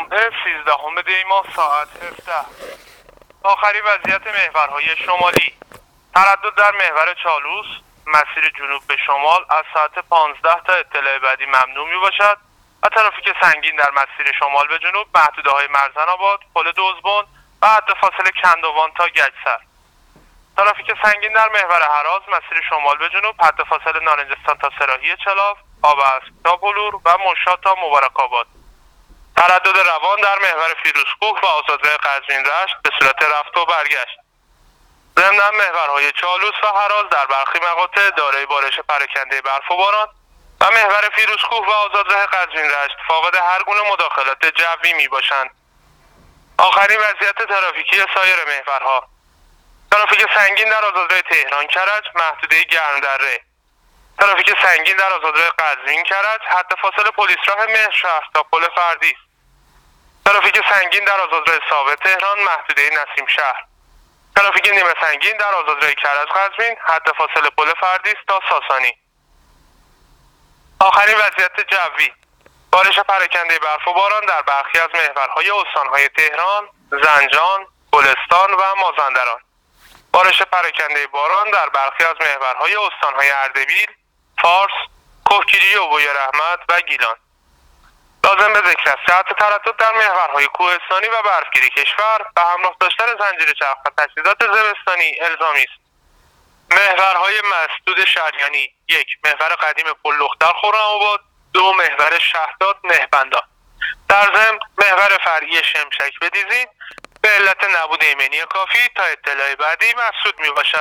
جمعه 13 دی ماه ساعت 17. آخرین وضعیت محورهای شمالی. تردد در محور چالوس مسیر جنوب به شمال از ساعت 15 تا اطلاع بعدی ممنوع می باشد و ترافیک سنگین در مسیر شمال به جنوب محدوده های مرزن آباد، پل دوزبن و حد فاصله کندوان تا گچسر. ترافیک سنگین در محور هراز مسیر شمال به جنوب حد فاصله نارنجستان تا سراحی چلاف، آباسک تا بلور و مشهد تا مبارک آباد. تردد روان در محور فیروزکوه و آزادراه قزوین رشت به صورت رفت و برگشت. ضمن محورهای چالوس و هراز در برخی مقاطع دارای بارش پراکنده برف و باران و محور فیروزکوه و آزادراه قزوین رشت فاقد هر گونه مداخلات جوی می باشند. آخرین وضعیت ترافیکی سایر محورها. ترافیک سنگین در آزادراه تهران کرج محدوده گرمدره. ترافیک سنگین در آزادراه قزوین کرج حد فاصله پلیس راه مهرشهر تا پل فردیس. ترافیک سنگین در آزادراه ثابت تهران محدوده نسیم شهر. ترافیک نیمه سنگین در آزادراه کرج قزوین حد فاصله پل فردیس تا ساسانی. آخرین وضعیت جوی. بارش پراکنده برف و باران در برخی از محورهای استانهای تهران، زنجان، گلستان و مازندران. بارش پراکنده باران در برخی از محورهای استانهای اردبیل، فارس، کوهگیری و بوی رحمت و گیلان. لازم به ذکر است جهت تردد در محورهای کوهستانی و برفگیری کشور به همراه داشتن زنجیر چرخ و تجهیزات زمستانی الزامی است. محورهای مسدود شریانی: 1. محور قدیم پل لختر خرم‌آباد، 2. محور شهداد نهبندان. در ضمن محور فرعی شمشک بدیزین به علت نبود ایمنی کافی تا اطلاع بعدی مسدود می باشد.